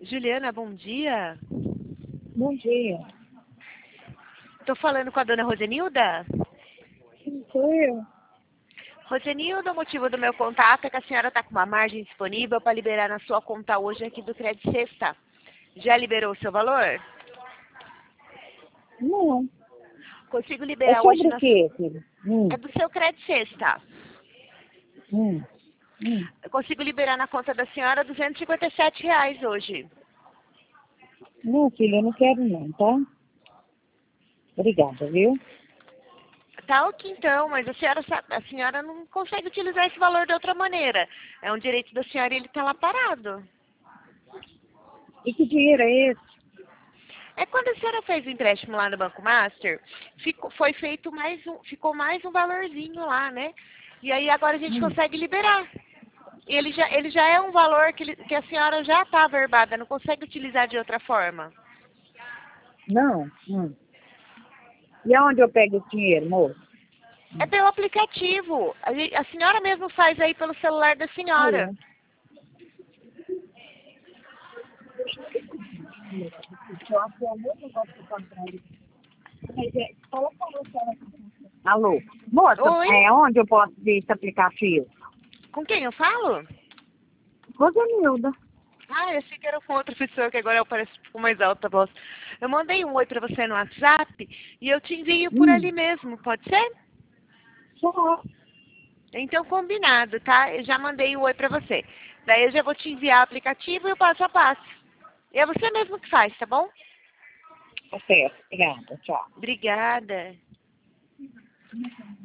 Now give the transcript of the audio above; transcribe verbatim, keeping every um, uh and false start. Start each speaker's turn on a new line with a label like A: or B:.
A: Juliana, bom dia.
B: Bom dia.
A: Estou falando com a dona Rosenilda?
B: Sim, sou eu.
A: Rosenilda, o motivo do meu contato é que a senhora está com uma margem disponível para liberar na sua conta hoje aqui do Crédito Sexta. Já liberou o seu valor?
B: Não.
A: Consigo
B: É
A: liberar hoje
B: sobre o
A: na...
B: quê, filho? Hum,
A: É do seu Crédito Sexta.
B: hum, hum.
A: Eu consigo liberar na conta da senhora duzentos e cinquenta e sete reais hoje.
B: Não, filho, eu não quero não, tá? Obrigada, viu?
A: Tá ok então, mas a senhora, sa- a senhora não consegue utilizar esse valor de outra maneira. É um direito da senhora e ele está lá parado.
B: E que dinheiro é esse?
A: É quando a senhora fez o empréstimo lá no Banco Master, ficou, foi feito mais um, ficou mais um valorzinho lá, né? E aí agora a gente
B: Hum.
A: consegue liberar. Ele já, ele já é um valor que, ele- que a senhora já está averbada, não consegue utilizar de outra forma.
B: Não? Hum. E aonde eu pego esse dinheiro, moço?
A: É pelo aplicativo. A, gen- a senhora mesmo faz aí pelo celular da
B: Aí,
A: senhora.
B: eu acho que é o mesmo negócio que eu comprei. Mas é, fala pra você. Alô? Moça,
A: Oi?
B: é onde eu posso ver esse aplicativo?
A: Com quem eu falo?
B: Rosenilda.
A: Ah, eu achei que era com outra pessoa, que agora eu pareço com mais alta a voz. Eu mandei um oi pra você no WhatsApp e eu te envio por ali
B: Hum.
A: mesmo, pode ser?
B: Só.
A: Então, combinado, tá? Eu já mandei o oi pra você. Daí eu já vou te enviar o aplicativo e o passo a passo. E é você mesmo que faz, tá bom?
B: Tá certo. Obrigada. Tchau.
A: Obrigada.